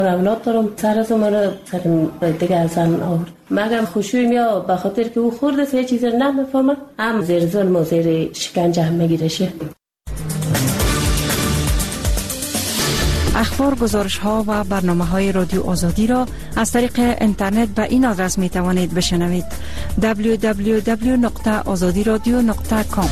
اولاد دارم، سر از مرا سر دیگه زن آورد. مگم خوشویم یا به خاطر که او خورده سه چیز نمیفهمم، هم زیر ظلم و زیر شکنجه هم میگیرشه. اخبار، گزارش ها و برنامه های رادیو آزادی را از طریق اینترنت به این آدرس می توانید بشنوید: www.azadiradio.com.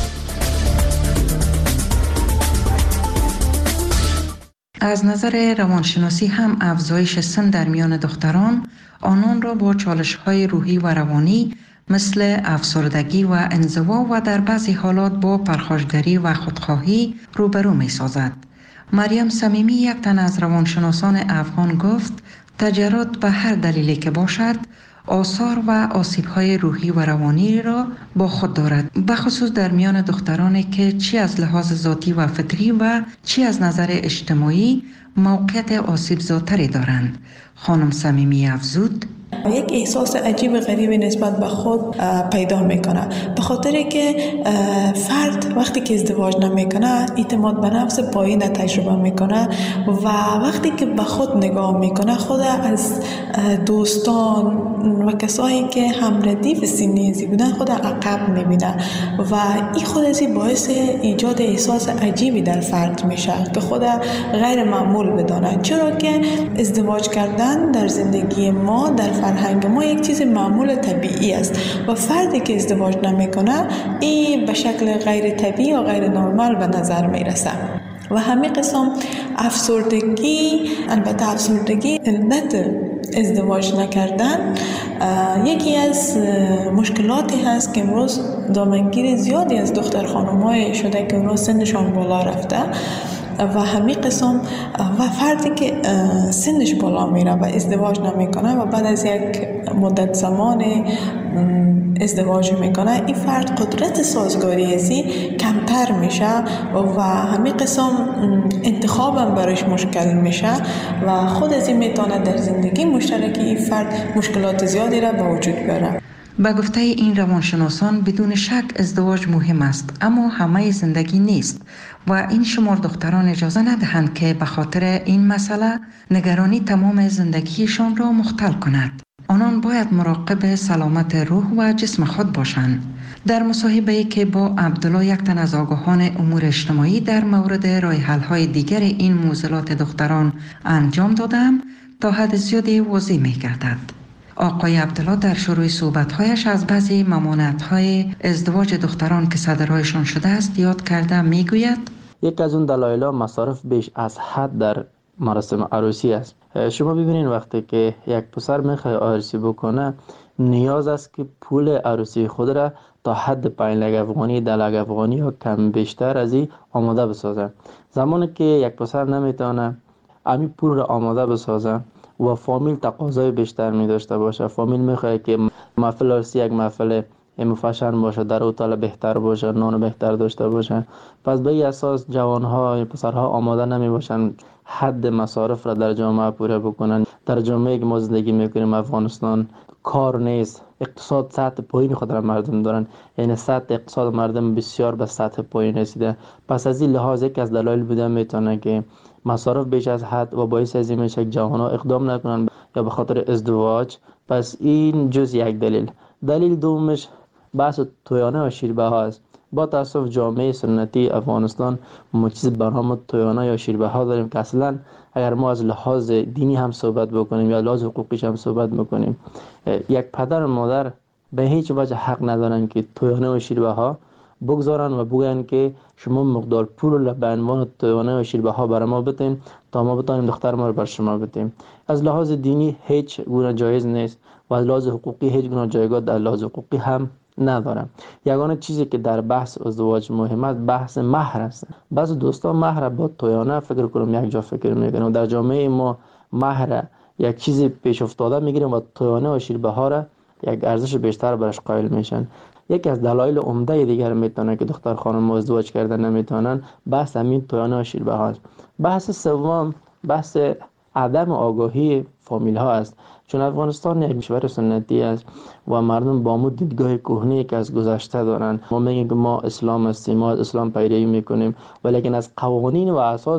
از نظر روانشناسی هم افزایش سن در میان دختران آنان را با چالش‌های روحی و روانی مثل افسردگی و انزوا و در بعضی حالات با پرخاشگری و خودخواهی روبرو می‌سازد. مریم صمیمی، یک تن از روانشناسان افغان، گفت تجربات به هر دلیلی که باشد آثار و آسیب‌های روحی و روانی را با خود دارد، بخصوص در میان دخترانی که چی از لحاظ ذاتی و فطری و چی از نظر اجتماعی موقعیت آسیب‌زاتری دارند. خانم صمیمی افزود: یک احساس عجیب غریبی نسبت به خود پیدا میکنه، به خاطر که فرد وقتی که ازدواج نمیکنه اعتماد به نفس پایین تجربه میکنه و وقتی که به خود نگاه میکنه خود از دوستان و کسایی که هم ردیف سنی ازی بودن خود عقب میبینه و این خود ازی باعث ایجاد احساس عجیبی در فرد میشه که خود غیر معمول بدانه، چرا که ازدواج کردن در زندگی ما، در فرهنگ ما یک چیز معمول طبیعی است و فردی که ازدواج نمیکنه این به شکل غیر طبیعی یا غیر نرمال به نظر میرسه. و همین قسم افسردگی، البته افسردگی علت ازدواج نکردن یکی از مشکلاتی هست که امروز دامنگیر زیادی از دختر خانم‌های شده که امروز سنشان بالا رفته و همین قسم و فردی که سنش بالا میره و ازدواج نمیکنه و بعد از یک مدت زمان ازدواج میکنه، این فرد قدرت سازگاری ازی کمتر میشه و همین قسم انتخابم برایش مشکل میشه و خود ازی میتونه در زندگی مشترکی این فرد مشکلات زیادی را به وجود بیاره. به گفته این روانشناسان بدون شک ازدواج مهم است، اما همه زندگی نیست و این شمار دختران اجازه ندهند که به خاطر این مسئله نگرانی تمام زندگیشان را مختل کند. آنان باید مراقب سلامت روح و جسم خود باشند. در مصاحبه‌ای که با عبدالله، یک تن از آگاهان امور اجتماعی، در مورد راه حل‌های دیگر این معضلات دختران انجام دادم، تا حد زیادی واضح می‌گردد. آقای عبدالله در شروع صحبت‌هایش از بعضی ممانعت‌های ازدواج دختران که صدرهایشان شده است یاد کرده می‌گوید: یک از اون دلایل مصارف بیش از حد در مراسم عروسی است. شما ببینید وقتی که یک پسر میخواد عروسی بکنه، نیاز است که پول عروسی خود را تا حد 5 لک افغانی، 10 لک افغانی یا کم بیشتر از این آماده بسازه. زمانی که یک پسر نمیتونه همین پول را آماده بسازه و فامیل تقاضای بیشتر می داشته باشه، فامیل میخواد که محفل عروسی یک محفل فشن باشه، در هتل بهتر باشه، نان بهتر داشته باشه، پس به این اساس جوانها، پسرها آماده نمی باشن حد مصارف را در جامعه پوره بکنن. در جامعه که ما زندگی میکنیم افغانستان کار نیست، اقتصاد سطح پایین خود را مردم دارن، یعنی سطح اقتصاد مردم بسیار به سطح پایین رسیده. پس از این لحاظ یک از دلایل بوده میتونه که مصارف بیش از حد و باعث از این میشه که جوانها اقدام نکنن یا به خاطر ازدواج. پس این جز یک دلیل. دلیل دومش بحث تویانه و شیربه ها است. با تاسف جامعه سنتی افغانستان ما چیز به نام تویانه یا شیربه ها داریم که اصلا اگر ما از لحاظ دینی هم صحبت بکنیم یا لحاظ حقوقیش هم صحبت بکنیم، یک پدر و مادر به هیچ وجه حق ندارن که تویانه و شیربه ها بگذارن و بگن که شما مقدار پول را به عنوان تویانه و شیربه ها برای ما بتین تا ما بتونیم دختر ما رو بر شما بدیم. از لحاظ دینی هیچ گونه جایز نیست و از لحاظ حقوقی هیچ گونه جایگاه در لحاظ حقوقی هم ندارم. یگانه چیزی که در بحث ازدواج مهم است بحث مهر است. بعضی دوستان مهر با تویانه فکر کنم یک جا فکر میکنن. در جامعه ما مهر یک چیزی پیش افتاده میگیرن و تویانه و شیربه ها را یک ارزش بیشتر برش قائل میشن. یکی از دلایل عمده دیگر میتونه که دختر خانم ازدواج کردن نمیتونن بحث همین تویانه و شیربه ها است. بحث سوم بحث عدم آگاهی فامیل ها است. چون افغانستان یک کشور سنتی است و مردم با مو دیدگاه کهنه‌ای که از گذشته دارن. ما میگیم که ما اسلام هستیم، ما از اسلام پیروی میکنیم، ولیکن از قوانین و اساس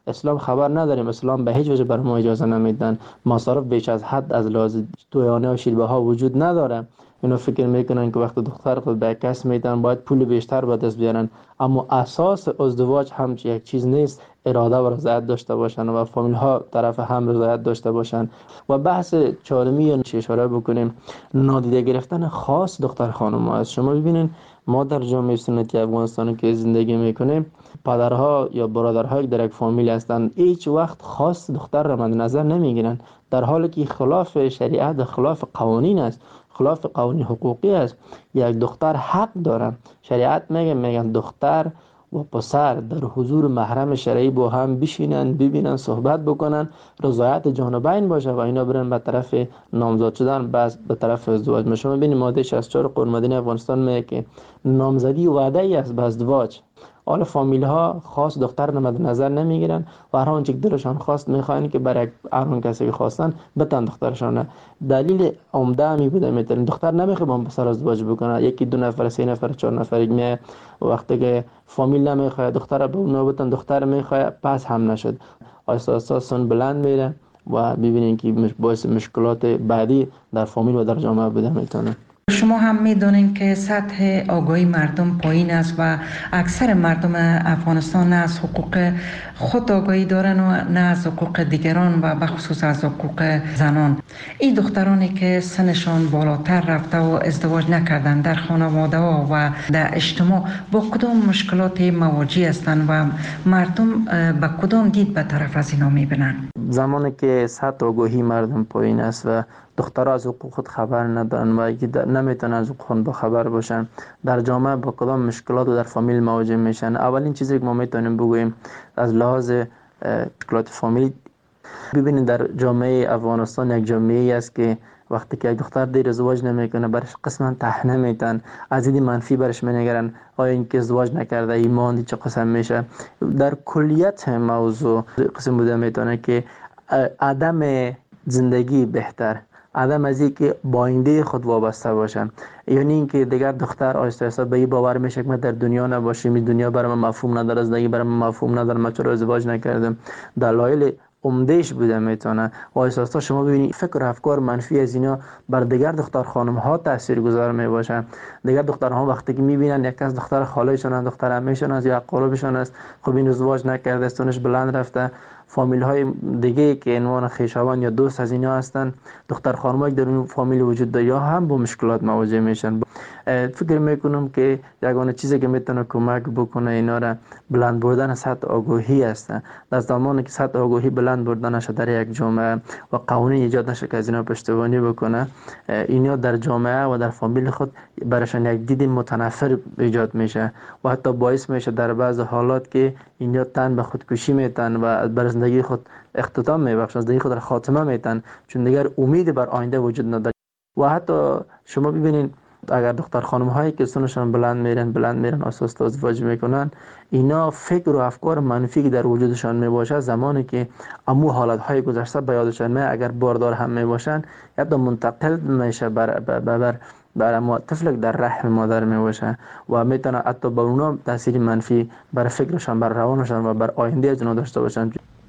اسلام خبر نداریم، اسلام به هیچ وجه بر ما اجازه نمیدن. مصارف بیش از حد از لحاظ تویانه و شیربه ها وجود نداره. اینا فکر میکنن که وقتی دختر خود به کس میدن باید پول بیشتر به دست بیارن، اما اساس ازدواج هم یک چیز نیست. اراده و رضایت داشته باشن و فامیل ها طرف هم رضایت داشته باشن. و بحث چهارمی چه اشاره بکنیم، نادیده گرفتن خاص دختر خانم ها است. شما ببینید ما در جامعه سنتی افغانستان که زندگی میکنیم، پدرها یا برادرها که در یک فامیل هستند هیچ وقت خاص دختر را مد نظر نمیگیرن، در حالی که خلاف شریعت و خلاف قوانین است، خلاف قوانین حقوقی است. یک دختر حق داره. شریعت میگن دختر و پسر در حضور محرم شرعی با هم بشینن، ببینن، صحبت بکنن، رضایت جانبین باشه و اینا برن به طرف نامزد شدن، بس به طرف ازدواج. شما ببینید ماده 64 قانون مدنی افغانستان میگه که نامزدی وعده ای است به ازدواج. حالا فامیل ها خاص دختر را مد نظر نمیگیرن و هر آنچه که دلشان خواست میخواین که برای هر اون کسی که خواستن بتن دخترشان. دلیل عمده می بوده میتونن دختر نمیخواد با پسر ازدواج بکنه، یکی دو نفر، سه نفر، چهار نفر می وقتی که فامیل نمیخواد دختر به اون بتن، دختر میخواد پس هم نشد، آهسته سن بلند میره و ببینین که باعث مشکلات بعدی در فامیل و در جامعه بوده میتونه. شما هم میدونین که سطح آگاهی مردم پایین است و اکثر مردم افغانستان نه از حقوق خود آگاهی دارن و نه از حقوق دیگران و بخصوص از حقوق زنان. این دخترانی که سنشان بالاتر رفته و ازدواج نکردن در خانواده ها و در اجتماع با کدام مشکلات مواجه هستند و مردم به کدام دید به طرف از اینا میبینن؟ زمانی که سطح آگاهی مردم پایین است و دخترها از حقوق خود خبر ندارن و نمیتونن از حقوق خود خبر باشن، در جامعه با کدام مشکلات و در فامیل مواجه میشن. اولین چیزی که ما میتونیم بگوییم از لحاظ مشکلات فامیل، ببینید در جامعه افغانستان یک جامعه است که وقتی که یک دختر دیر ازدواج نمیکنه برش قسما طعنه میتن، از دید منفی برش مینگرن، آیا این که ازدواج نکرده ایمان چه قسم میشه. در کلیت موضوع قسم بوده میتونه که عدم زندگی بهتر، عدم از این که با آینده خود وابسته باشن، یعنی اینکه دیگر دختر آهسته آهسته به این باور میشه که من در دنیا نباشم، این دنیا برای من مفهوم نداره، زندگی برای من مفهوم نداره، من چرا ازدواج نکردم. دلایل عمدهش بوده میتونه و آهسته شما ببینید فکر و افکار منفی از اینا بر دیگر دختر خانم ها تاثیرگذار میباشن. دیگر دخترها وقتی که میبینن یک از دختر خالهشون، دختر عمهشون است یا قربشون است، خب این ازدواج نکرده، سنش بلند رفته، فامیل های دیگه که عنوان خویشاوند یا دوست از اینا هستن، دختر خانمایی در اون فامیل وجود داره یا هم با مشکلات مواجه میشن. فکر میکنم که یگانه چیزی که میتونه کمک بکنه اینا را بلند بردن سطح آگاهی است. در زمانی که سطح آگاهی بلند بردن نشه در یک جامعه و قوانین ایجاد نشه که از اینا پشتیبانی بکنه، اینا در جامعه و در فامیل خود براشون یک دید متنفر ایجاد میشه و حتی باعث میشه در بعض حالات که اینا تن به خودکشی میتن و بر زندگی خود اختتام میبخشن، زندگی خود را خاتمه میتن، چون دیگر امیدی بر آینده وجود نداره. و حتی شما ببینید اگر دختر خانم هایی که سنشان بلند میرن اساس ازدواج میکنن، اینا فکر و افکار منفی که در وجودشان میباشه زمانی که امو حالت های گذشته به یادشان میاد، اگر باردار هم میباشن یا منتقل میشه بر طفل در رحم مادر میباشه و میتونه حتی به اونا تاثیر منفی بر فکرشان، بر روانشان و بر آینده از اونا داشته باشن.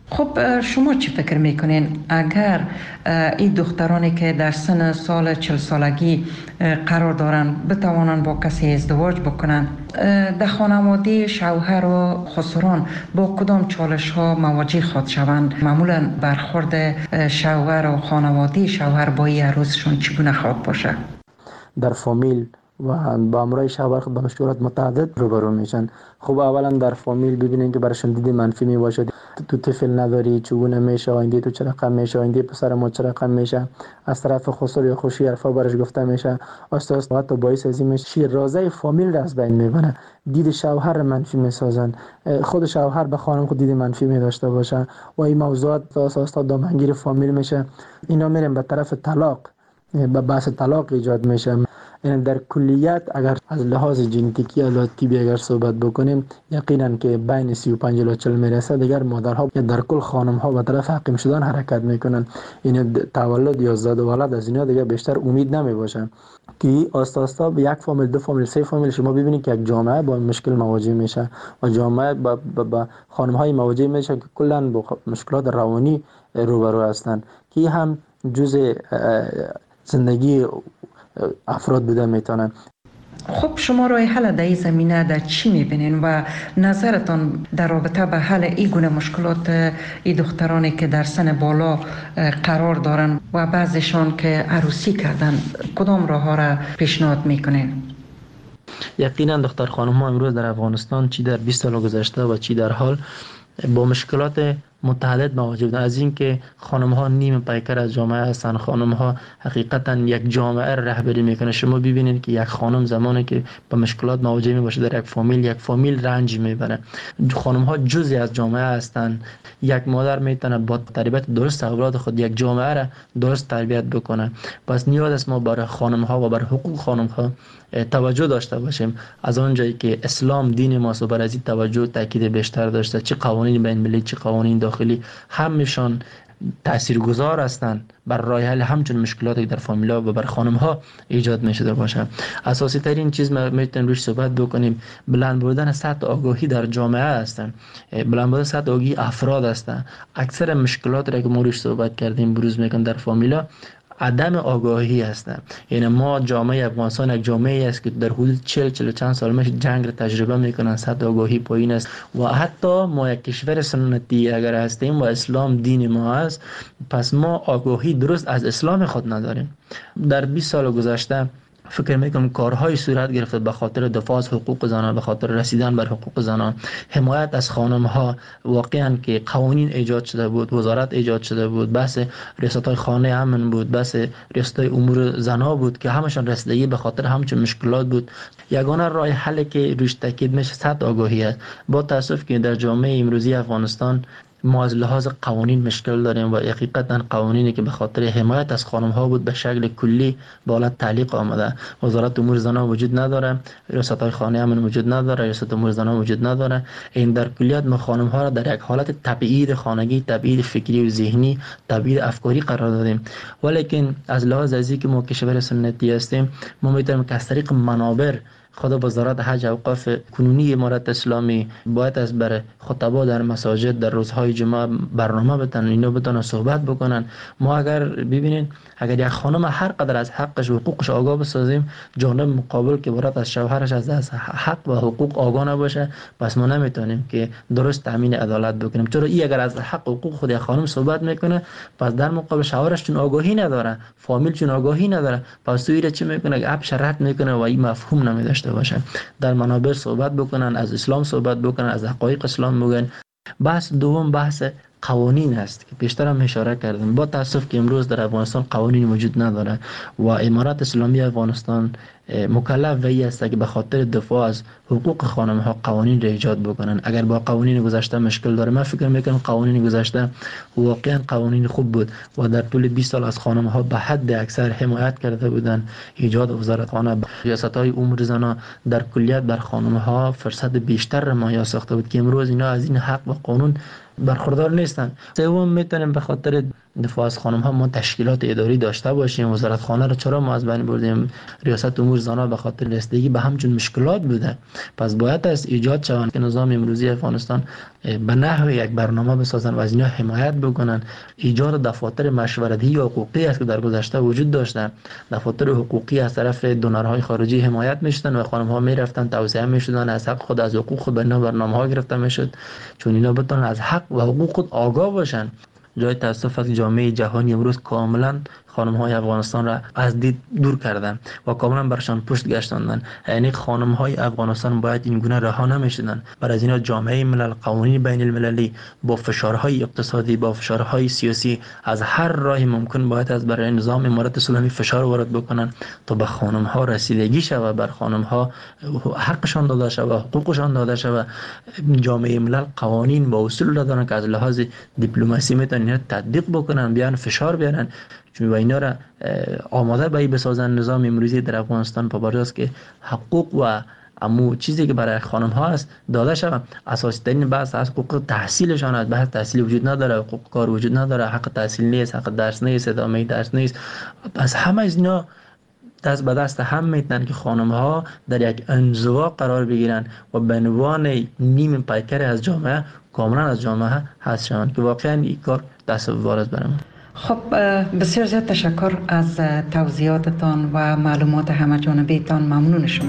خب شما چی فکر میکنین اگر این دخترانی که در سن سال 40 سالگی قرار دارن بتوانن با کسی ازدواج بکنن، در خانواده شوهر و خسران با کدام چالش ها مواجه خود شوند؟ معمولا برخورد شوهر و خانواده شوهر با این عروسشون چگونه خواهد باشه؟ در فامیل و با امرای شوهر خود به مشکلات متعدد روبرو میشن. خب اولا در فامیل ببینین که براشون دید منفی میباشه، تو طفل نداری چگونه میشه، آینده تو چه رقم میشه، آینده پسر ما چه رقم میشه، از طرف خسر یا خوشی حرفا برش گفته میشه، آسته آسته حتی باعث از این میشه شیرازه فامیل را از بین میبره، دید شوهر منفی میسازن، خود شوهر به خانم خود دید منفی میداشته باشه و این موضوعات آسته آسته دامنگیر فامیل میشه. اینا میرن به طرف طلاق، به بحث طلاق ایجاد میشه. یعنی در کلیت اگر از لحاظ ژنتیکی یا طبی اگر صحبت بکنیم، یقینا که بین 35 الی 40 میرسه، دیگر مادرها یا در کل خانم ها به طرف حقیم شدن حرکت میکنن. این تولد یا زاد و ولد از اینا دیگه بیشتر امید نمی باشه که آستا آستا به یک فامیل، دو فامیل، سه فامیل شما ببینید که یک جامعه با مشکل مواجه میشه و جامعه با خانم های مواجه میشه که کلا با مشکلات روانی روبرو هستند که هم جزء زندگی افراد بوده میتونن. خب شما راه حل در این زمینه در چی میبینین و نظرتان در رابطه به حل این گونه مشکلات این دخترانی که در سن بالا قرار دارن و بعضیشان که عروسی کردن، کدام راه ها را پیشنهاد میکنین؟ یقینا دختر خانم ها امروز در افغانستان چی در 20 سال گذشته و چی در حال با مشکلات متعدد مواجه بودن. از این که خانم ها نیم پیکر از جامعه هستند، خانم ها حقیقتا یک جامعه رهبری میکنه. شما ببینید که یک خانم زمانی که با مشکلات مواجه میباشه در یک فامیل رنج میبره. خانم ها جزئی از جامعه هستند. یک مادر میتونه با تربیت درست اولاد خود یک جامعه را درست تربیت بکنه. پس نیاز است ما برای خانم ها و برای حقوق خانم ها توجه داشته باشیم. از اونجایی که اسلام دین ماست و بر از این توجه تاکید بیشتر داشته، چه قوانین بین المللی چه قوانین داخلی همشان تاثیرگذار هستند بر راه حل همچون مشکلاتی در فامیلا و بر خانم ها ایجاد میشده باشه. اساسی ترین چیز ما میتونیم روش صحبت بکنیم بلند بودن سطح آگاهی در جامعه هستند، بلند بودن سطح آگاهی افراد هستند. اکثر مشکلات را که ما روش صحبت کردیم بروز میکنن در فامیلا عدم آگاهی هستند. یعنی ما جامعه افغانستان یک جامعه است که در حدود 40 چند سال میشه جنگ را تجربه میکنن، سطح آگاهی پایین است و حتی ما یک کشور سنتی اگر هستیم و اسلام دین ما است، پس ما آگاهی درست از اسلام خود نداریم. در 20 سال گذشته فکر میکنم کارهای صورت گرفته به خاطر دفاع از حقوق زنان، به خاطر رسیدن بر حقوق زنان، حمایت از خانم ها. واقعا که قوانین ایجاد شده بود، وزارت ایجاد شده بود، بحث ریاست های خانه امن بود، بحث ریاست های امور زنا بود که همشان رسیدگی به خاطر همچون مشکلات بود. یگانه راه حل که روش تاکید میشه سطح آگاهی است. با تاسف که در جامعه امروزی افغانستان ما از لحاظ قوانین مشکل داریم و حقیقتا قوانینی که به خاطر حمایت از خانم ها بود به شکل کلی بالا تعلیق آمده. وزارت امور زنان وجود نداره، ریاست های خانه امن وجود نداره، ریاست امور زنان وجود نداره. این در کلیت ما خانم ها را در یک حالت تبعید خانگی، تبعید فکری و ذهنی، تبعید افکاری قرار دادیم. ولیکن از لحاظ ازی که ما کشور سنتی هستیم، ما میتونیم که از طریق منابر خود وزارت حج اوقاف کنونی امارت اسلامی باید از بر خطبا در مساجد در روزهای جمعه برنامه بتن، اینا بتونن صحبت بکنن. ما اگر ببینین اگر یک خانم هر قدر از حقش و حقوقش آگاه بسازیم، جانب مقابل که برات از شوهرش از حق و حقوق آگاه نباشه، پس ما نمیتونیم که درست تامین عدالت بکنیم. چرا این اگر از حق و حقوق خود یک خانم صحبت میکنه، پس در مقابل شوهرش چون آگاهی نداره، فامیل چون آگاهی نداره، پس تویی چی میکنه؟ اپ شرط میکنه و این مفهوم نمیداشته باشه. در منابر صحبت بکنن، از اسلام صحبت بکنن، از حقایق اسلام بگن. بحث دوم بحث قوانین است که پیشتر هم اشاره کردم. با تاسف که امروز در افغانستان قوانین وجود نداره و امارت اسلامی افغانستان مکلف وی است که به خاطر دفاع از حقوق خانم ها قوانین را ایجاد بکنن. اگر با قوانین گذشته مشکل داره، من فکر میکنم قوانین گذشته واقعا قوانین خوب بود و در طول 20 سال از خانم ها به حد اکثر حمایت کرده بودن. ایجاد وزارتخانه، ریاست های امور زنان در کلیت بر خانم ها فرصت بیشتر را مهیا ساخته بود که امروز اینا از این حق و قانون برخوردار نیستن. سوم میتونیم به خاطر دفاع از خانم ها ما تشکیلات اداری داشته باشیم. وزارت خانه را چرا ما از بین بردیم؟ ریاست امور زنان به خاطر رسیدگی به همچون مشکلات بوده. پس باید از ایجاد شوند که نظام امروزی افغانستان به نحو یک برنامه بسازن و از اینا حمایت بکنن. ایجاد دفاتر مشورتی حقوقی است که در گذشته وجود داشته. دفاتر حقوقی از طرف دونرهای خارجی حمایت میشدن و خانم ها میرفتن توسعه میشدن، از حق خود از حقوق خود بنا برنامه ها گرفته میشد چون اینا بتونن از حق و حقوق خود آگاه باشن. جای تاسف از جامعه جهانی امروز کاملا خانم های افغانستان را از دید دور کردن و کاملا برشان پشت گشتاندن. یعنی خانم های افغانستان باید این گونه رها نمیشدن. برای اینا جامعه ملل، قوانین بین المللی با فشارهای اقتصادی، با فشارهای سیاسی از هر راه ممکن باید از برای نظام امارت اسلامی فشار وارد بکنن تا به خانم ها رسیدگی شود، بر خانم ها حقشان داده شود، حقوقشان داده شود. جامعه ملل قوانین با اصول دارن که از لحاظ دیپلماسی میتونن تطبیق بکنن، بیان فشار بیارن و اینا را آماده به بسازن. نظام امروزی در افغانستان پابرجاست که حقوق و امو چیزی که برای خانم ها است داده شود. اساسی ترین بحث از حقوق تحصیلشان است. بحث تحصیل وجود نداره، حقوق کار وجود نداره، حق تحصیل نیست، حق درس نیست، ادامه درس نیست. پس همه از اینا دست به دست هم میتونن که خانم ها در یک انزوا قرار بگیرن و به عنوان نیم پیکر از جامعه کاملا از جامعه حذف شوند، که واقعا این کار تصور است برام. خب بسیار زیاد تشکر از توضیحاتتان و معلومات همه جانبه‌تان. ممنون شما.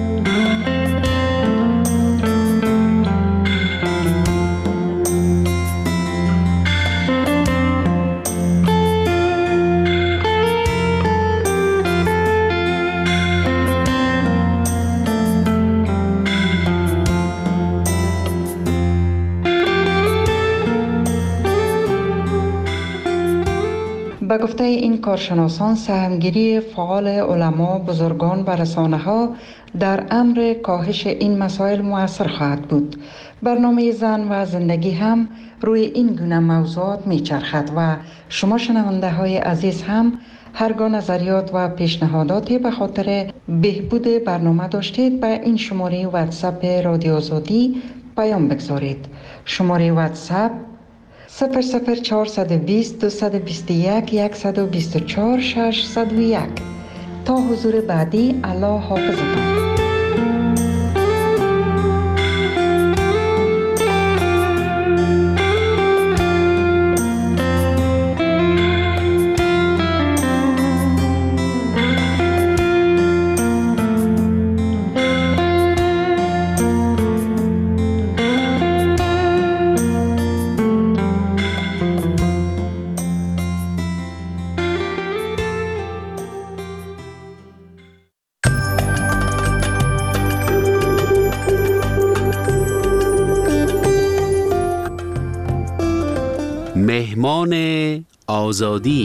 به گفته این کارشناسان، سهمگیری فعال علما، بزرگان و رسانه‌ها در امر کاهش این مسائل مؤثر خواهد بود. برنامه زن و زندگی هم روی این گونه موضوعات میچرخد و شما شنونده های عزیز هم هرگاه نظریات و پیشنهاداتی به خاطر بهبود برنامه داشتید به این شماره واتساپ رادیو آزادی پیام بگذارید. شماره واتساپ 00420 221 124 601. تا حضور بعدی، الله حافظتان. مهمان آزادی.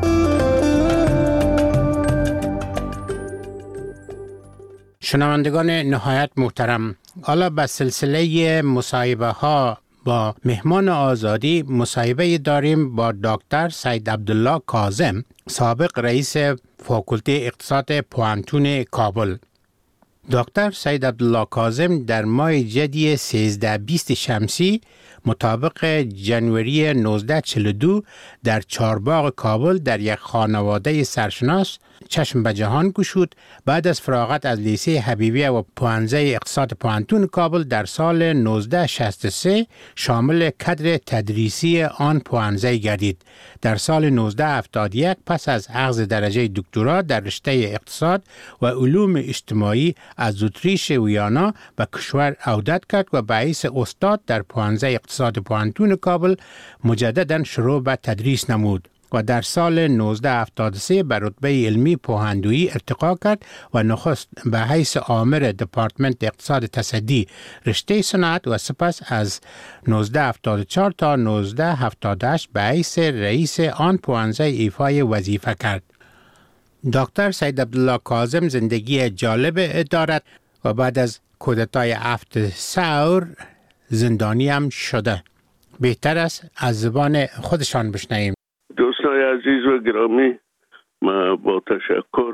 شنوندگان نهایت محترم، حالا به سلسله مصاحبه ها با مهمان آزادی مصاحبه داریم با دکتر سید عبدالله کاظم، سابق رئیس فاکولته اقتصاد پوانتون کابل. دکتر سید عبدالله کاظم در ماه جدی 13-20 شمسی مطابق جنوری 1942 در چارباغ کابل در یک خانواده سرشناس چشم به جهان گشود. بعد از فراغت از لیسه حبیبیه و پوانزه اقتصاد پوانتون کابل در سال 1963 شامل کادر تدریسی آن پوانزه گردید. در سال 1971 پس از اخذ درجه دکترا در رشته اقتصاد و علوم اجتماعی از اتریش ویانا به کشور عودت کرد و به حیث استاد در پوانزه اقتصاد پوانتون کابل مجددا شروع به تدریس نمود و در سال 1973 به رتبه علمی پوهندویی ارتقا کرد و نخست به حیث آمر دپارتمنت اقتصاد تصدی رشته صنعت و سپس از 1974 تا 1978 به حیث رئیس آن پوانزه ایفای وظیفه کرد. دکتر سید عبدالله کاظم زندگی جالب دارد و بعد از کودتای 7 ثور زندانی هم شده. بهتر است از زبان خودشان بشنویم. دوستان عزیز و گرامی، ما با تشکر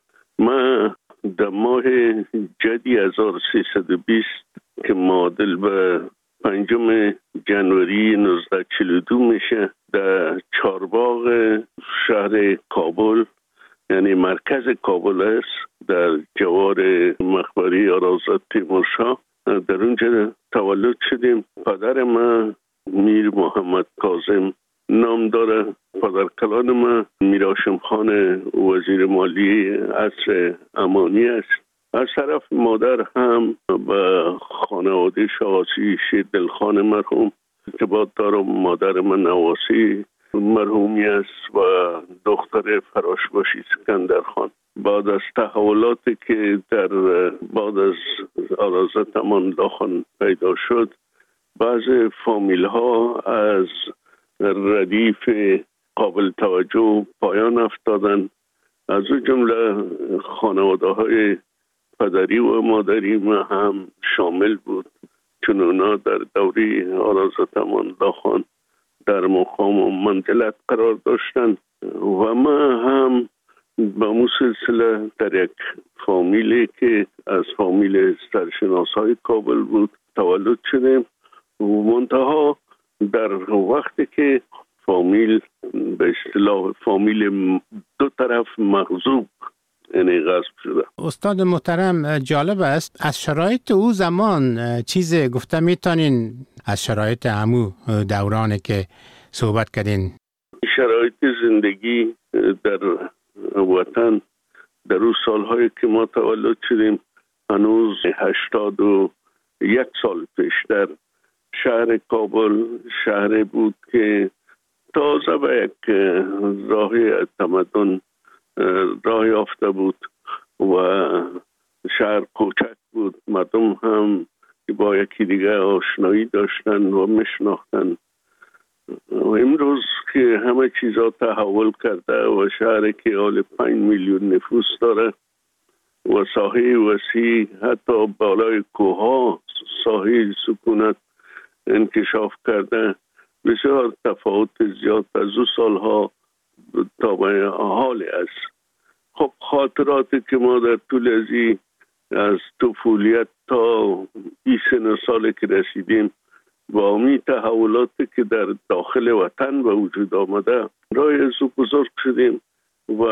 در ماه جدی 1320 که معادل به 5 جنوری 1942 میشه در چارباغ شهر کابل، یعنی مرکز کابل است، در جوار مقبره آرازات تیمورشاه، در اونجا تولد شدیم. پدر من میر محمد کاظم نام داره. پدر کلان من میر هاشم خان وزیر مالی عصر امانی است. از طرف مادر هم به خانواده شاهاسی دلخان مرحوم ارتباط دارم. مادر من نواسی مرحومی است و دختر فراشباشی سکندر خان. بعد از تحولاتی که در بعد از آرازت امان خان پیدا شد، بعض فامیل ها از ردیف قابل توجه پایان افتادن. از او جمله خانواده های پدری و مادری ما هم شامل بود، چون اونا در دوره آرازت امان خان در مقام و منزلت قرار داشتند. و ما هم به اون سلسله در یک فامیلی که از فامیل سرشناس‌های کابل بود تولد شدیم و منتها در وقتی که فامیل به اصطلاح فامیل دو طرف مغصوب یعنی غصب شده. استاد محترم، جالب است از شرایط او زمان چیز گفته میتونین از شرایط همو دورانی که صحبت کردین؟ شرایط زندگی در وطن در اون سالهایی که ما تولد شدیم هنوز 81 سال پیشتر شهر کابل شهر بود که تازه به یک راه تمدن راه یافته بود و شهر کوچک بود. مردم هم با یکی دیگه آشنایی داشتن و میشناختن. امروز که همه چیزا تحول کرده و شهر که حال 5 میلیون نفوس داره و ساحه وسیع حتی بالای کوها ساحه سکونت انکشاف کرده، بسیار تفاوت زیاد از او سالها تا به حال است. خب خاطراتی که ما در طول از طفولیت تا 20 سال که رسیدیم با امی تحولاتی که در داخل وطن به وجود آمده رای از او بزرگ شدیم و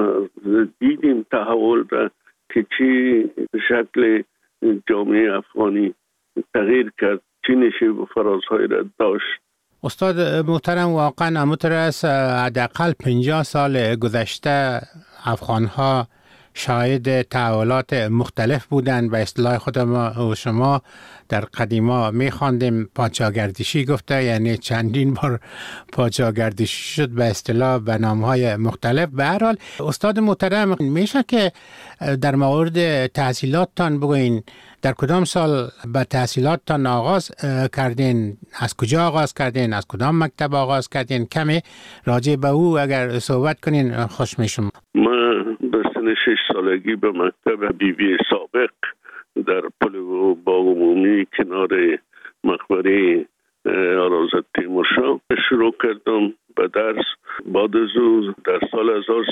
دیدیم تحول را که چی شکل جامعه افغانی تغییر کرد، چی نشیب و فرازهای را داشت. استاد محترم، واقعا همونطور است حداقل 50 سال گذشته افغانها شاهد تحولات مختلف بودند. به اصطلاح خود ما و شما در قدیما می‌خواندیم پادشاهگردشی گفته، یعنی چندین بار پادشاهگردشی شد به اصطلاح به نام‌های مختلف. به هر حال استاد محترم، میشه که در مورد تحصیلاتتان بگوین در کدام سال به تحصیلاتتان آغاز کردین؟ از کجا آغاز کردین؟ از کدام مکتب آغاز کردین؟ کمی راجع به او اگر صحبت کنین خوش میشم. من به سن 6 سالگی به مکتب بیبی سابق در پل باغ عمومی کنار مقبره آرازت تیمورشاه شروع کردم به درس. بعد از او در سال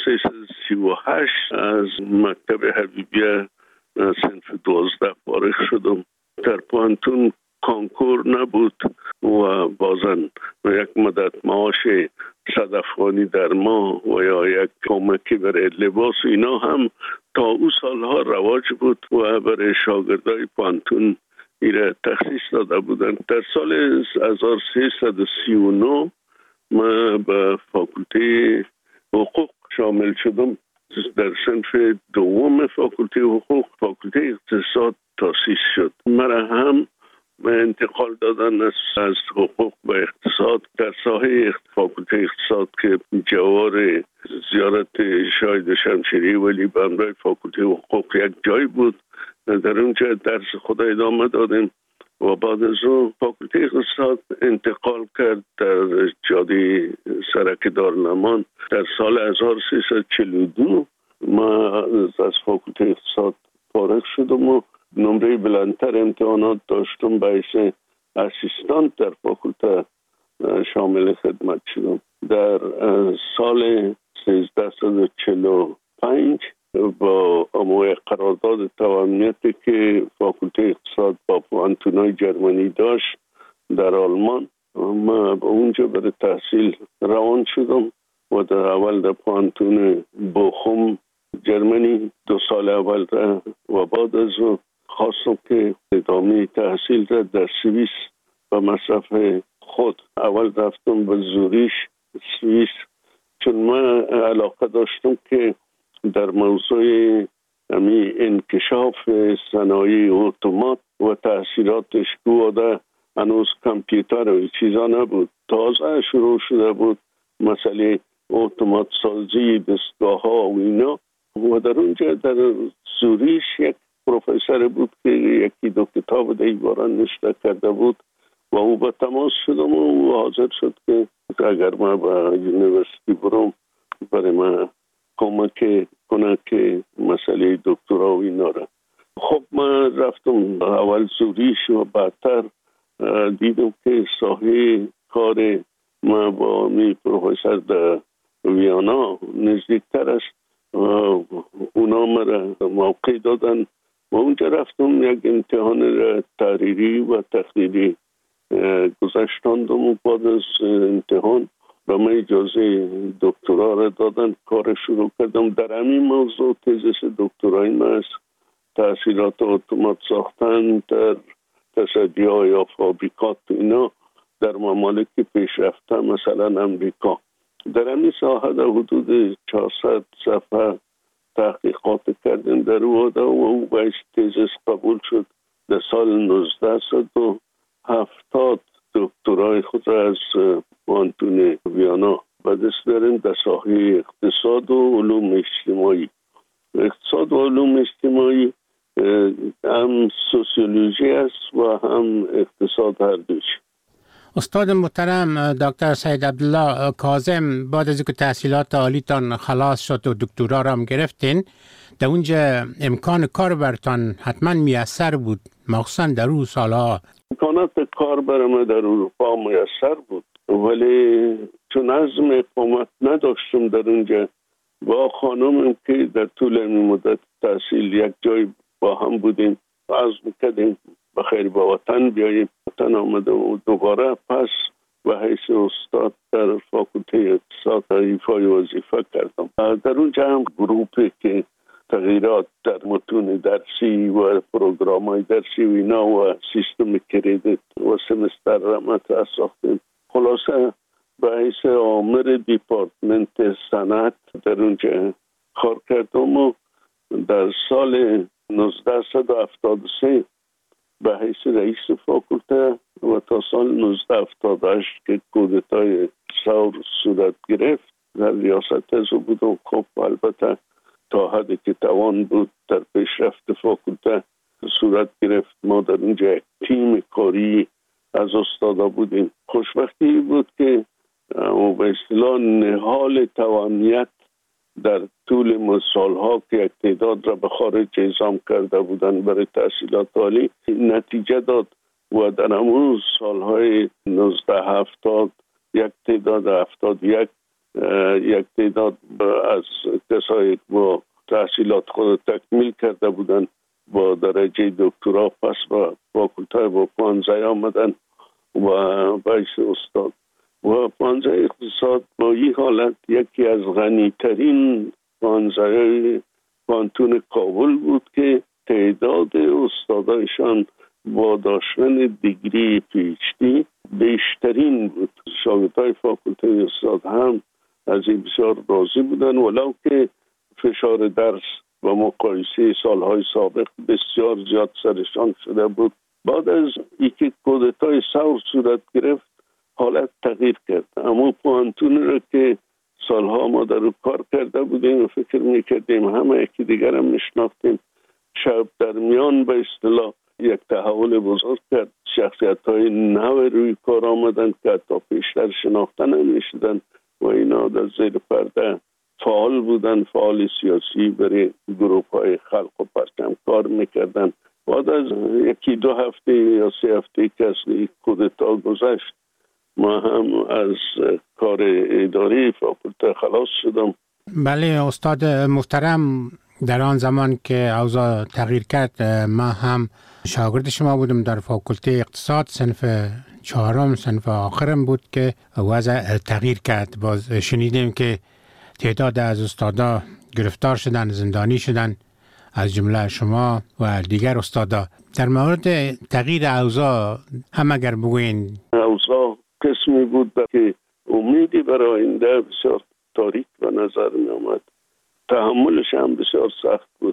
1338 از مکتب حبیبیه صنف 12 فارغ شدم. در پانتون کانکور نبود و بازن یک مدت معاش 100 افغانی در ماه و یا یک کمکی برای لباس اینا هم تا او سالها رواج بود و برای شاگردای پانتون ایره تخصیص داده بودند. در سال 1339 من به فاکولته حقوق شامل شدم. در صنف دوم فاکولته حقوق فاکولته اقتصاد تاسیس شد. مرا هم انتقال دادن از حقوق به اقتصاد. در ساحه فاکولته اقتصاد که جوار زیارت شاهد شمشیری ولی بنده فاکولته حقوق یک جای بود، در اونجا درس خود ادامه دادیم و بعد از اون فاکولته اقتصاد انتقال کرد در جاده سرک دارالمان. در سال 1342 ما از فاکولته اقتصاد فارغ شدم و نمره بلندتر امتحانات داشتم، باعث اسیستانت در فاکولته شامل خدمت شدم. در سال 1345 با اموی قرارداد توامنیتی که فاکولته اقتصاد با پانتونای جرمنی داشت در آلمان، ما با اونجا برای تحصیل روان شدم و در اول در پانتون بوخم جرمنی 2 سال اول را و بعد از خواستم که ادامه تحصیل را در سوئیس به مصرف خود. اول رفتم به زوریش سوئیس چون من علاقه داشتم که در موضوع انکشاف صنایع اتومات و تاثیراتش که هنوز کامپیوتر و چیزا نبود، تازه شروع شده بود مسئله اتومات سازی دستگاه ها و اینا. و در اونجا در زوریش یک پروفسور بود که یکی 2 کتاب در باره نشته کرده بود و او با تماس شدم و او حاضر شد که اگر من به یونیورسیتی برم برای من کمک کنه که مسئله دکترا و اینا را. خب من رفتم اول زوریش و بعدتر دیدم که ساحه کار من با می پروفسور در ویانا نزدیکتر است. اونا مرا موقع دادن و اونجا رفتم یک امتحان تحریری و تحلیلی گذاشتاندم و بعد از امتحان به من اجازه دکترا را دادن. کار شروع کردم. در همین موضوع تزیس دکترای من است تحصیلات اتومات ساختن در تصدیه یا فابریکات اینا در ممالک پیشرفته مثلا امریکا. در همین ساحه در حدود 400 صفحه تحقیقات کردیم در او و باعث تزیس قبول شد. در سال 1970 دکترای خود را از آنتون ویانا به دست داریم در ساحه اقتصاد و علوم اجتماعی. اقتصاد و علوم اجتماعی هم سوسیولوژی است و هم اقتصاد هر دوش. استاد محترم دکتر سید عبدالله کاظم، بعد از اینکه تحصیلات عالیتان خلاص شد و دکترا را هم گرفتین، در اونجا امکان کار برتان حتما میسر بود، مخصوصا در اون سالها. امکانات کار برای من در اروپا میسر بود، ولی چون عزم اقامت نداشتم در اونجا با خانمم که در طول این مدت تحصیل یک جای با هم بودیم، عزم کردیم بخیر با وطن بیاییم. وطن آمده و دوباره پس به حیث استاد در فاکولته اقتصاد ایفای وظیفه کردم. در اونجا هم گروپی که تغییرات در متون درسی و پروگرام‌های درسی و اینا و سیستم کردیت و سمستر را مطرح ساختیم. خلاصه به حیث آمر دیپارتمنت صنعت در اونجا کار کردم و در سال 1973 به حیث رئیس فاکولته و تا سال 1978 که کودتای ثور صورت گرفت در ریاست ازو بودم. خب البته تا حدی که توان بود در پیشرفت فاکولته صورت گرفت. ما در اونجا یک تیم کاری از استادا بودیم. خوشبختی بود که به اصطلاح نهال توانیت در طول سالها که یک تعداد را به خارج اعزام کرده بودن برای تحصیلات عالی نتیجه داد و در همون سالهای 1970 یک تعداد 71 یک تعداد از کسایی با تحصیلات خود تکمیل کرده بودن با درجه دکترا پس با فاکولته با 15 آمدن و باعث استاد. و 15 اقتصاد با این حالت یکی از غنیترین 15 کانتون کابل بود که تعداد استادایشان با داشتن دیگری PhD بیشترین بود. شاگردای فاکولته اقتصاد هم از این بسیار راضی بودن، ولو که فشار درس و مقایسه سالهای سابق بسیار زیاد سرشان شده بود. بعد از اینکه کودتای ثور صورت گرفت حالت تغییر کرد. اما پوانتون رو که سالها ما در رو کار کرده بودیم و فکر میکردیم همه یکی دیگر هم میشناختیم، شب در میان به اصطلاح یک تحول بزرگ کرد. شخصیت های نو روی کار آمدن که حتی پیشتر شناخته نمیشدن و اینا در زیر پرده فعال بودن، فعال سیاسی برای گروه های خلق و پرچم کار میکردن. بعد از یکی 2 هفته یا 3 هفته که از کودتا گذشت ما هم از کار اداری فاکولته خلاص شدم. بله استاد محترم، در آن زمان که اوضاع تغییر کرد ما هم شاگرد شما بودم در فاکولته اقتصاد، صنف 4 صنف آخرم بود که وضع تغییر کرد. باز شنیدیم که تعداد از استادا گرفتار شدن، زندانی شدن، از جمله شما و دیگر استادا. در مورد تغییر اوضاع هم اگر بگوین. اوضاع قسمی بود که امیدی برای آینده بسیار تاریک به نظر می آمد. تحملش هم بسیار سخت بود.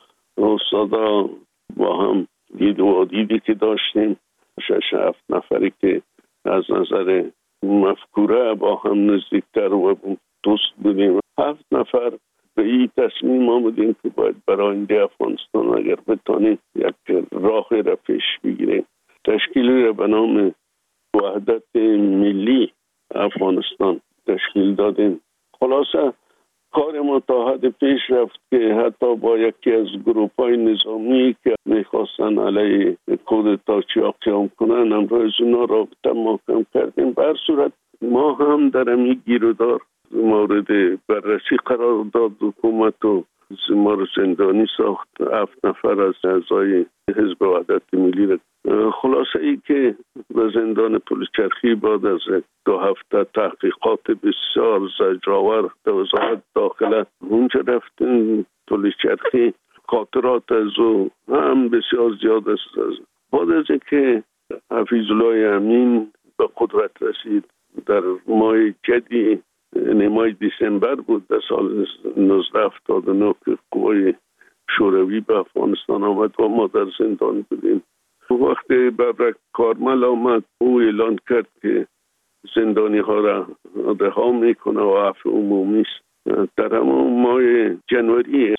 استادا با هم دید و دیدی که داشتیم 6-7 نفری که از نظر مفکوره با هم نزدیکتر و دوست بودیم. 7 نفر به این تصمیم آمدیم که باید برای آینده افغانستان اگر بتانیم یک راه را پیش بگیریم. تشکیلی را به نام وحدت ملی افغانستان تشکیل دادیم. خلاصه کار ما تا حد پیش رفت که حتی با یکی از گروه‌های نظامی که میخواستن علیه کودتا قیام کنن امروز اونا رابطه محکم کردیم. به هر صورت ما هم در همین گیرودار مورد بررسی قرار داد حکومت و ما رو زندانی ساخت. 7 نفر از اعضای حزب وحدت ملی را خلاصه ای که به زندان پل چرخی بعد از 2 هفته تحقیقات بسیار زجرآور در وزارت داخله اونجا رفتیم پل چرخی. خاطرات از او هم بسیار زیاد است. بعد از اینکه حفیظ الله امین به قدرت رسید در ماه جدی ماه دسامبر بود در سال 1979 که قوای شوروی به افغانستان آمد و ما در زندان بودیم. وقتی ببرک کارمل آمد او اعلان کرد که زندانی ها را رها میکنه و عفو عمومی است. در همون ماه جنوری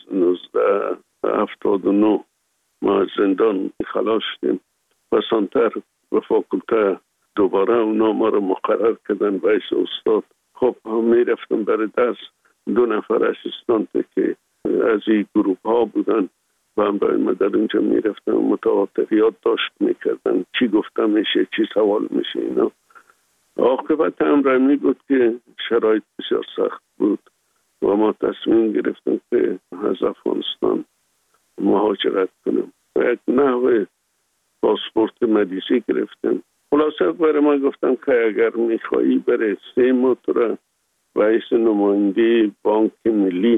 1979 ما از زندان خلاص شدیم. بسانتر به فاکولته دوباره اونا ما را مقرر کردن به حیث استاد. خب می رفتم برای درس. 2 نفر اسیستانت که از این گروه ها بودن و همراه ما در اینجا می رفتم متواتریات داشت می کردن چی گفته میشه چی سوال میشه اینا. عاقبت امرمی بود که شرایط بسیار سخت بود و ما تصمیم گرفتیم که از افغانستان مهاجرت کنیم و یک نحو پاسپورت مدیسی گرفتیم. خلاصه برای ما گفتم که اگر میخوایی برای 3 ماه را و حیث نماینده بانک ملی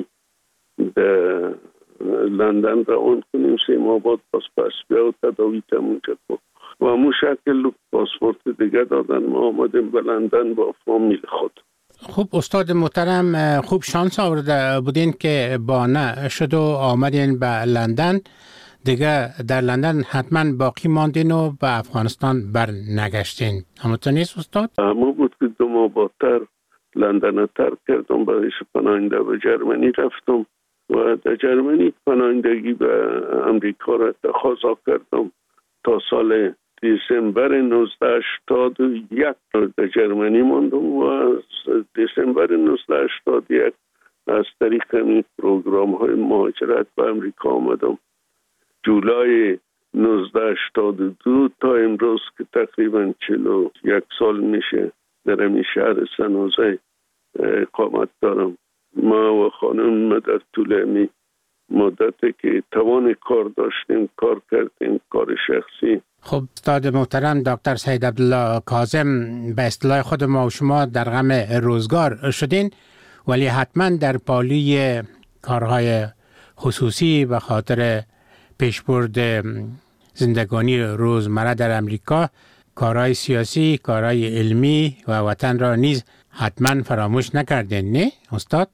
در لندن روان کنیم. 3 ماه بعد پس بیا و تداوی تمونجا کن و همون شکل پاسپورت دیگه دادن. ما آمدیم به لندن با فامیل خود. خوب استاد محترم، خوب شانس آورده بودین که بانه شد و آمدین به لندن. دیگه در لندن حتما باقی ماندین و به افغانستان بر نگشتین. همونطور نیست استاد؟ همون بود که 2 ماه بعدتر لندن ترک کردم برای پناهنده به جرمنی رفتم و در جرمنی پناهندگی به امریکا را تقاضا کردم تا سال دسامبر 1981 در جرمنی ماندم و از دسامبر 1981 از طریق این پروگرام های مهاجرت به امریکا آمدم. جولای 1982 تا امروز که تقریبا 41 سال میشه در این شهر سنوزه اقامت دارم. ما و خانم در طول این مدتی که توان کار داشتیم کار کردیم، کار شخصی. خب استاد محترم دکتر سید عبدالله کاظم، به اصطلاح خود ما و شما در غم روزگار شدین، ولی حتما در پالی کارهای خصوصی به خاطر پیشبرد زندگانی روزمره در امریکا، کارهای سیاسی، کارهای علمی و وطن را نیز حتما فراموش نکردین، نه استاد؟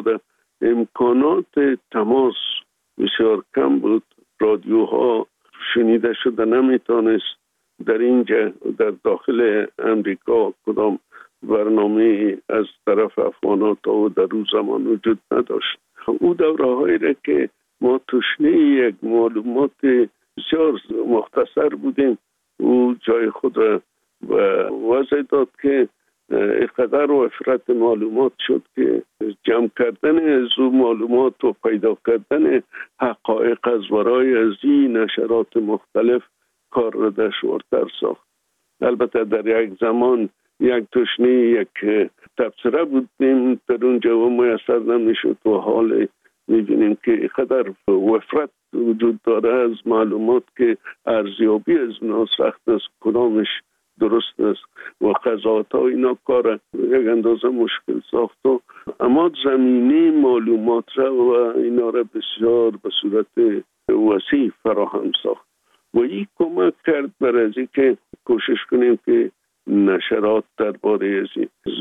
امکانات تماس بسیار کم بود. رادیوها شنیده شده نمیتونست. در اینجا در داخل امریکا کدام برنامه از طرف افغانات و در اون زمان وجود نداشت. او دوره‌هایی را که ما تشنه یک معلومات بسیار مختصر بودیم او جای خود را وضع داد که اقدر و افراد معلومات شد که جمع کردن از او معلومات و پیدا کردن حقایق از ورای از این نشرات مختلف کار را دشوارتر ساخت. البته در یک زمان یک تشنه یک تبصره بودیم در اونجا و میسر نمیشد و حال میبینیم که اقدر وفرت وجود داره از معلومات که ارزیابی از اونا سخت است، کدامش درست است و قضاوت ها اینا کار یک اندازه مشکل ساخت و اما زمینه معلومات را و اینا را بسیار به صورت وسیع فراهم ساخت و این کمک کرد برای از که کوشش کنیم که نشرات درباره از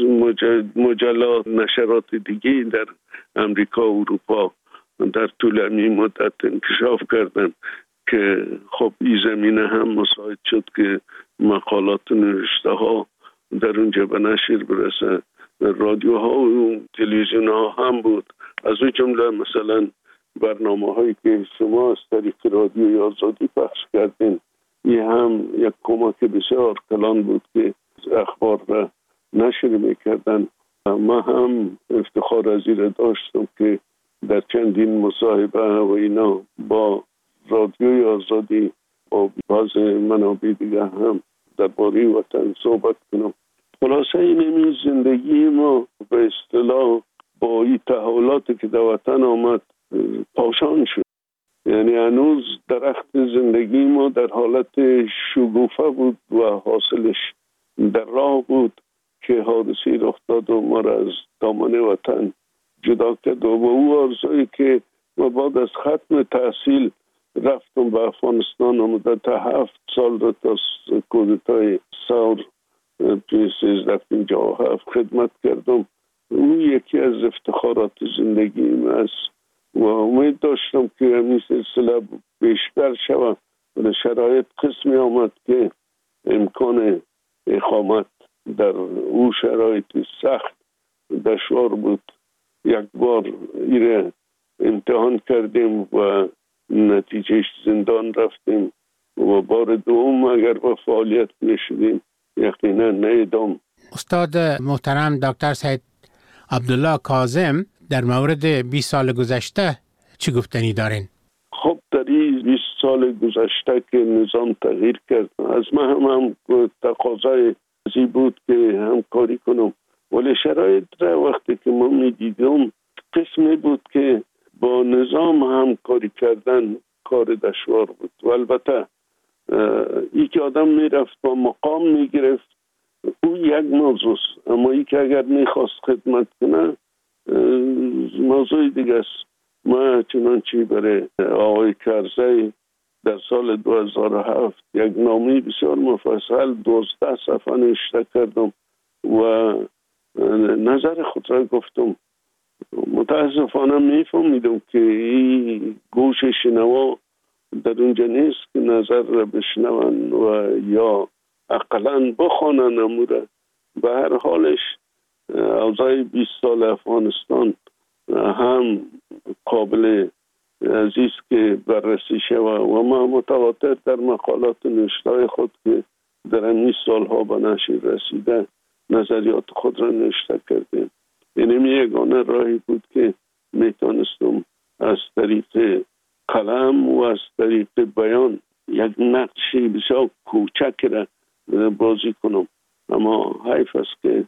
مجلات نشرات دیگه در امریکا و اروپا در طول این مدت انکشاف کردن که خب این زمینه هم مساعد شد که مقالات نوشته ها در اونجا به نشر برسه. رادیوها و تلویزیون ها هم بود، از اون جمله مثلا برنامه هایی که شما از طریق رادیوی آزادی پخش کردین، این هم یک کمک بسیار کلان بود که اخبار را نشر میکردن. ما هم افتخار از این داشتم که در چندین مصاحبه و اینا با رادیوی آزادی و بعض منابع دیگه هم درباره وطن صحبت کنم. خلاصه این زندگی ما به اصطلاح با این تحولاتی که در وطن آمد پاشان شد. یعنی هنوز درخت زندگی ما در حالت شگوفه بود و حاصلش در راه بود که حادثی رخ داد و ما را از دامن وطن جدا کرد. و او آرزویی که ما بعد از ختم تحصیل رفتم به افغانستان و مدت 7 سال را تا کودتای ثور توی 1357 خدمت کردم. او یکی از افتخارات زندگیم است و امید داشتم که همین سلسله بیشتر شود. و شرایط قسمی آمد که امکان اقامت در او شرایط سخت دشوار بود. یک بار ایره امتحان کردیم و نتیجه زندان رفتیم و بار دوم اگر با فعالیت نشدیم یقینا نیدم. استاد محترم دکتر سید عبدالله کاظم در مورد 20 سال گذشته چی گفتنی دارین؟ خب در این 20 سال گذشته که نظام تغییر کرد، از من هم تقاضای ازی بود که همکاری کنم، ولی شرایط را وقتی که ما می دیدم قسمی بود که با نظام همکاری کردن کار دشوار بود. و البته ای که آدم می رفت با مقام می گرفت او یک موضوع، اما ای که اگر می خواست خدمت کنه موضوع دیگه است. ما چنانچه برای آقای کرزی در سال 2007 یک نامه بسیار مفصل 12 صفحه نوشته کردم و نظر خود را گفتم. متاسفانه میفهمیدم که این گوش شنوا در اونجا نیست که نظر را بشنون و یا اقلا بخوانن اموره. به هر حالش اوضاع 20 سال افغانستان هم قابل عزیز که بررسی شود و ما متواتر در مقالات نوشته خود که در این سالها به نشر رسیده نظریات خود را نوشته کردیم. این یگانه راهی بود که میتونستم از طریق قلم و از طریق بیان یک نقشی بسیار کوچک را بازی کنم. اما حیف است که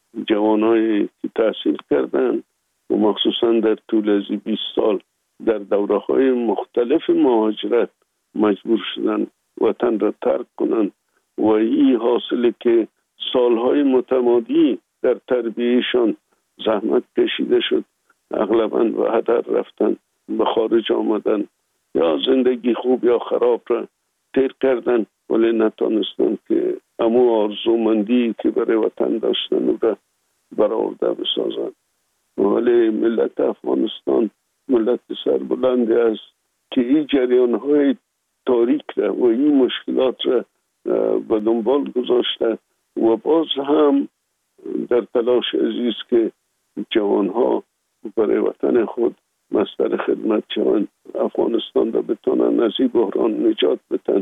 جوانایی که تحصیل کردن و مخصوصا در طول از 20 سال در دوره‌های مختلف مهاجرت مجبور شدن وطن را ترک کنند و این حاصله که سالهای متمادی در تربیهشان زحمت کشیده شد، اغلباً به هدر رفتن، به خارج آمدن یا زندگی خوب یا خراب را تیر کردن، ولی نتانستن که امو آرزومندی که برای وطن داشتن و برآورده بسازن. ولی ملت افغانستان ملت سربلندی است که این جریان‌های تاریک را و این مشکلات را به دنبال گذاشته و باز هم در تلاش عزیز که جوانها برای وطن خود مصدر خدمت شوند، افغانستان را بتونن از این بحران نجات بدن.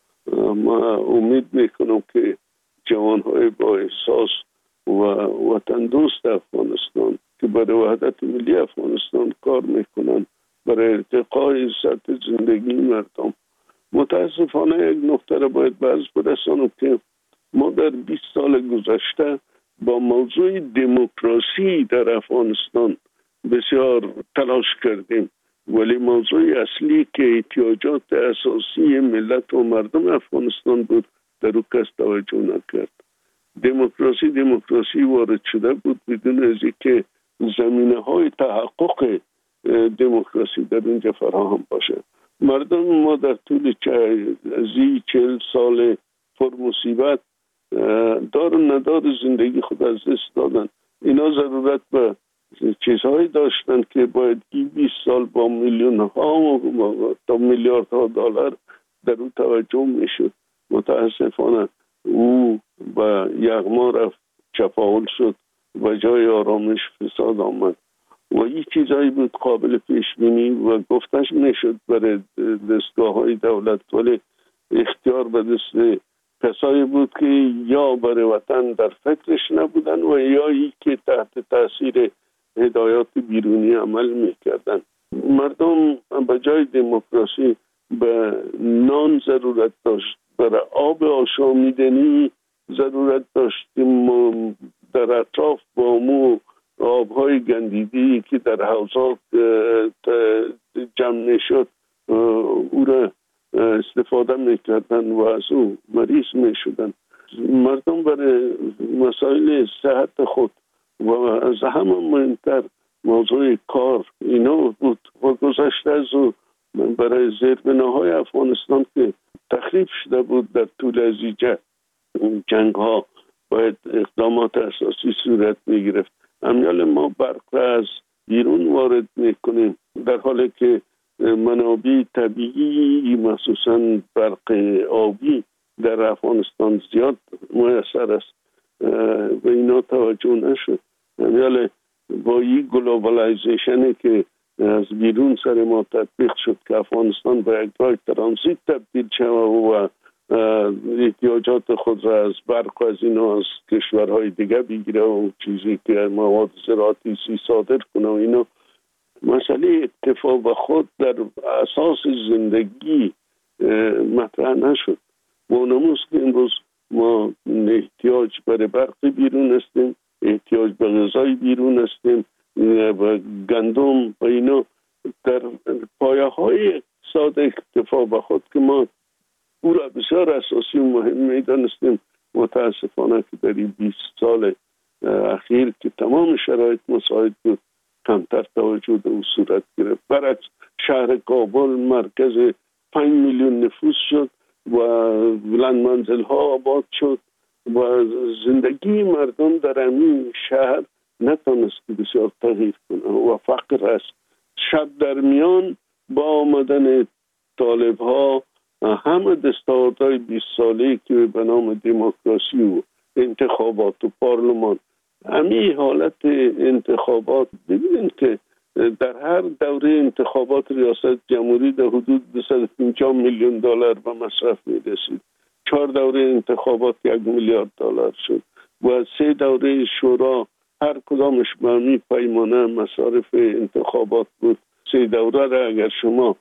ما امید میکنم که جوانهای با احساس و وطن دوست افغانستان که برای وحدت ملی افغانستان کار میکنن، برای ارتقای سطح زندگی مردم. متاسفانه یک نقطه را باید باز برسانم که ما در 20 سال گذشته با موضوع دموکراسی در افغانستان بسیار تلاش کردیم، ولی موضوع اصلی که احتیاجات اساسی ملت و مردم افغانستان بود در او کس توجه نکرد. دموکراسی وارد شده بود بدون از اینکه زمینه‌های تحقق دموکراسی در اونجا فراهم باشه. مردم ما در طول 40 سال پر مصیبت دار و ندار زندگی خود از دست دادن. اینا ضرورت به چیزهایی داشتن که باید این 20 سال با میلیون ها تا میلیاردها دلار در اون توجه میشد. متاسفانه او به یغما رفت، چپاول شد و جای آرامش فساد آمد و این چیزهایی بود قابل پیش بینی و گفتش میشد برای دستگاه های دولت، ولی اختیار به دست کسایی بود که یا برای وطن در فکرش نبودن و یا ای که تحت تاثیر هدایات بیرونی عمل میکردن. مردم به جای دموکراسی به نان ضرورت داشت، برای آب آشامیدنی ضرورت داشتیم در اطراف بامو آبهای گندیدی که در حوضات جمع نشد او را استفاده میکردن و از او مریض میشدن. مردم برای مسائل صحت خود و از همه مهمتر موضوع کار اینا بود و گذشته از او برای زیربناهای افغانستان که تخریب شده بود در طول از جنگ ها باید اقدامات اساسی صورت می گرفت. امیال ما برق را از بیرون وارد می کنیم در حالی که منابع طبیعی مخصوصا برق آبی در افغانستان زیاد میسر است و اینا توجه نشد. امیال با این گلوبالایزیشنی که از بیرون سر ما تطبیق شد که افغانستان به یک راه ترانزیت تبدیل شود و احتیاجات خود را از برق و از اینا از کشورهای دیگه بگیره و چیزی که مواد زراعتی صادر کنه و اینا مسئله اکتفا به خود در اساس زندگی مطرح نشد. مانموز که امروز ما احتیاج برای برق بیرون هستیم، احتیاج به غذای بیرون هستیم و گندم و اینا در پایه های اقتصاد اکتفا به خود که ما او را بسیار اساسی و مهم میدانستیم. متاسفانه که در این 20 سال اخیر که تمام شرایط مساعد بود کمتر توجه به او صورت گرفت. برعکس شهر کابل مرکز 5 میلیون نفوس شد و بلند منزل ها آباد شد و زندگی مردم در همین شهر نتونست که بسیار تغییر کنه و فقر است. شب در میان با آمدن طالب ها همه دستاوردهای 20 ساله که به نام دموکراسی و انتخابات و پارلمان، همین حالت انتخابات ببینید که در هر دوره انتخابات ریاست جمهوری در حدود 250 میلیون دلار به مصرف میرسید. 4 دوره انتخابات 1 میلیارد دلار شد و 3 دوره شورا هر کدامش به همین پیمانه مصارف انتخابات بود. 3 دوره را اگر شما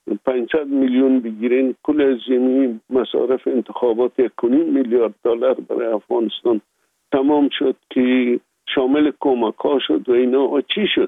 500 میلیون بگیرین کل از این مصارف انتخابات 1.5 میلیارد دلار برای افغانستان تمام شد که شامل کمک ها شد و اینا. چی شد؟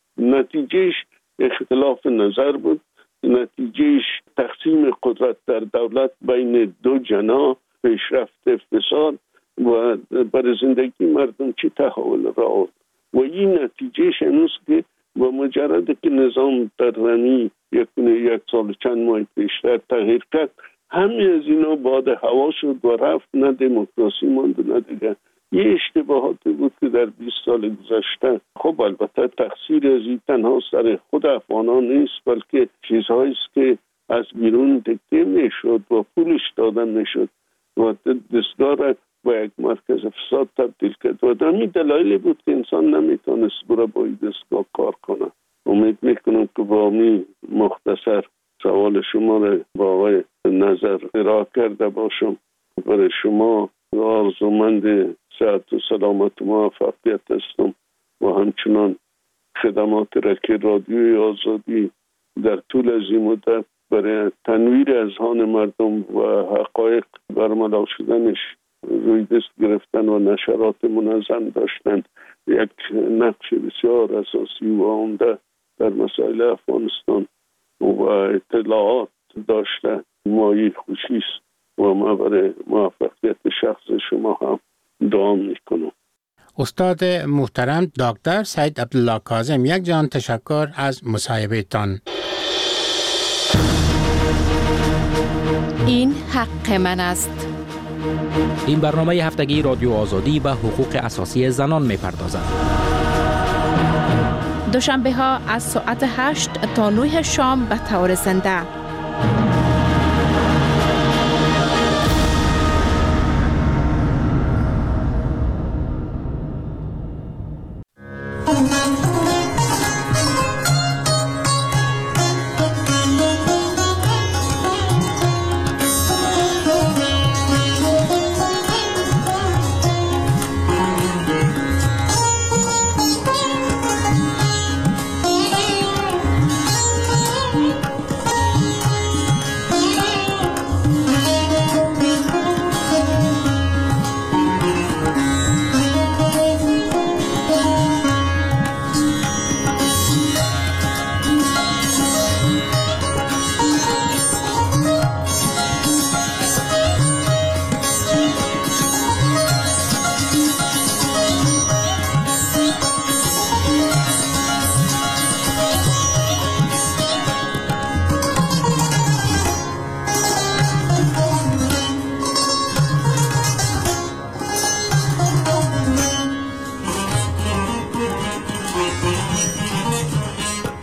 نتیجهش اختلاف نظر بود، نتیجهش تقسیم قدرت در دولت بین 2 جناح، پیشرفت فساد و برای زندگی مردم چی تحول را آورد. و این نتیجهش هنوز که با مجرد که نظام در رمی یک سال چند ماه پیشتر تغییر کرد همه از اینا باد هوا شد و رفت، نه دموکراسی ماند نه دیگه. یه اشتباهاتی بود که در 20 سال گذشته، خب البته تقصیر از این تنها سر خود افغانان نیست بلکه چیزهایی است که از بیرون دکته میشد و پولش دادن میشد و دستگاه با یک مرکز فساد تبدیل کرد و در همین دلایلی بود که انسان نمیتونست برای با این دستگاه کار کنه. امید میکنم که با همین مختصر سوال شما را با آقای نظر ارائه کرده باشم. برای شما آرزومند صحت و سلامت و موفقیت هستم و همچنان خدمات را که رادیوی آزادی در طول از این مدت برای تنویر اذهان مردم و حقایق برملا شدنش روی دست گرفتن و نشرات منظم داشتن یک نقش بسیار اساسی و عمده در مسائل افغانستان و اطلاعات داشته مایه خوشی است و ما برای موفقیت شخص شما هم دعا میکنم. استاد محترم دکتر سید عبدالله کاظم، یک جان تشکر از مصاحبه تان. این حق من است. این برنامه هفتگی رادیو آزادی به حقوق اساسی زنان می‌پردازد. دوشنبه ها از ساعت 8 تا 9 شام به طور زنده.